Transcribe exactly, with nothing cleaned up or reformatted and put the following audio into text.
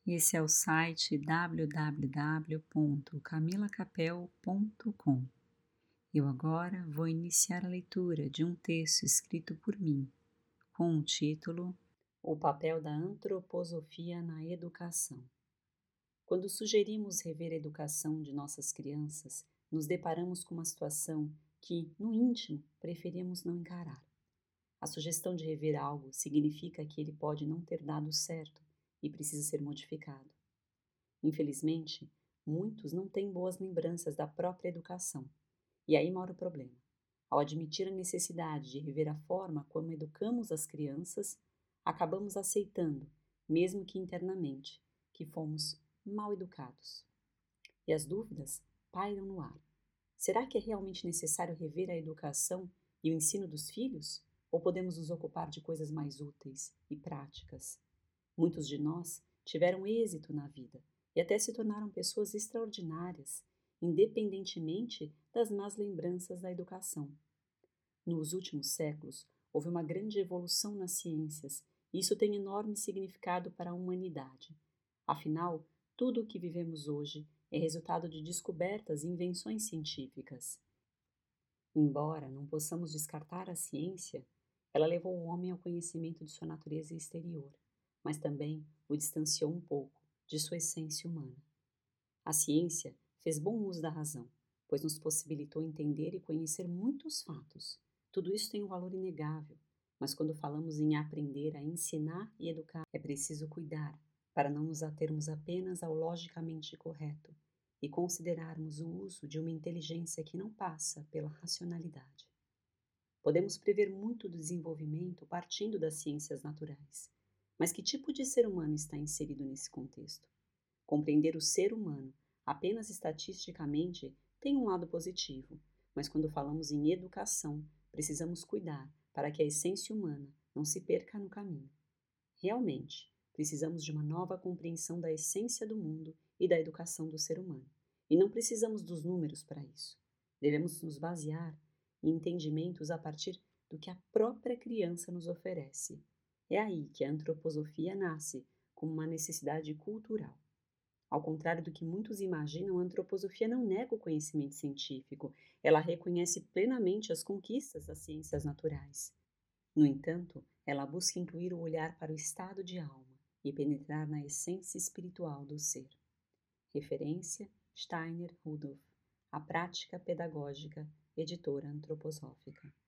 Esse é o site w w w ponto camila capel ponto com. Eu agora vou iniciar a leitura de um texto escrito por mim, com o título O papel da antroposofia na educação. Quando sugerimos rever a educação de nossas crianças, nos deparamos com uma situação que, no íntimo, preferimos não encarar. A sugestão de rever algo significa que ele pode não ter dado certo e precisa ser modificado. Infelizmente, muitos não têm boas lembranças da própria educação. E aí mora o problema. Ao admitir a necessidade de rever a forma como educamos as crianças, acabamos aceitando, mesmo que internamente, que fomos mal educados. E as dúvidas pairam no ar. Será que é realmente necessário rever a educação e o ensino dos filhos? Ou podemos nos ocupar de coisas mais úteis e práticas? Muitos de nós tiveram êxito na vida e até se tornaram pessoas extraordinárias, independentemente das más lembranças da educação. Nos últimos séculos, houve uma grande evolução nas ciências e isso tem enorme significado para a humanidade. Afinal, tudo o que vivemos hoje é resultado de descobertas e invenções científicas. Embora não possamos descartar a ciência, ela levou o homem ao conhecimento de sua natureza exterior, mas também o distanciou um pouco de sua essência humana. A ciência fez bom uso da razão, pois nos possibilitou entender e conhecer muitos fatos. Tudo isso tem um valor inegável, mas quando falamos em aprender a ensinar e educar, é preciso cuidar para não nos atermos apenas ao logicamente correto e considerarmos o uso de uma inteligência que não passa pela racionalidade. Podemos prever muito do desenvolvimento partindo das ciências naturais, mas que tipo de ser humano está inserido nesse contexto? Compreender o ser humano apenas estatisticamente tem um lado positivo, mas quando falamos em educação, precisamos cuidar para que a essência humana não se perca no caminho. Realmente, precisamos de uma nova compreensão da essência do mundo e da educação do ser humano, e não precisamos dos números para isso. Devemos nos basear em entendimentos a partir do que a própria criança nos oferece. É aí que a antroposofia nasce como uma necessidade cultural. Ao contrário do que muitos imaginam, a antroposofia não nega o conhecimento científico, ela reconhece plenamente as conquistas das ciências naturais. No entanto, ela busca incluir o olhar para o estado de alma e penetrar na essência espiritual do ser. Referência: Steiner Rudolph, A Prática Pedagógica, editora antroposófica.